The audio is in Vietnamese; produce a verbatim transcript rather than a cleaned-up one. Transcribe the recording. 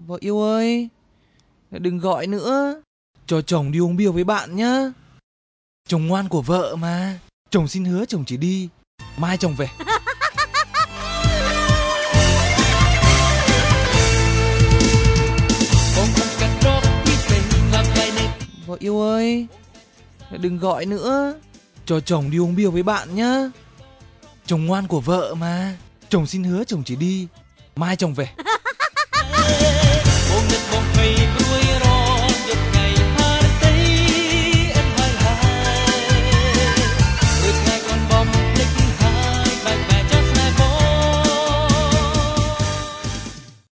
Vợ yêu ơi, đừng gọi nữa. Cho chồng đi uống bia với bạn nhá. Chồng ngoan của vợ mà. Chồng xin hứa chồng chỉ đi, mai chồng về. Vợ yêu ơi, đừng gọi nữa. Cho chồng đi uống bia với bạn nhá. Chồng ngoan của vợ mà. Chồng xin hứa chồng chỉ đi, mai chồng về.